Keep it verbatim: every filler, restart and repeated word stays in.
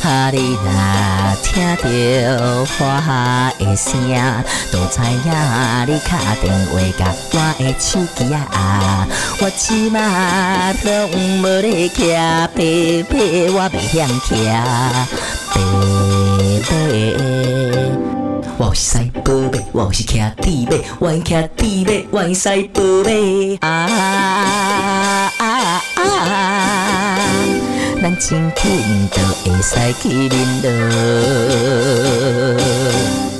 你若听到花的声，都知影你打电话甲我的手机啊。我即马拢无咧骑白马，我袂晓骑白马。我是赛宝马，我是骑猪马，我骑猪马，我赛宝马啊啊啊！咱真紧就会使去恁落。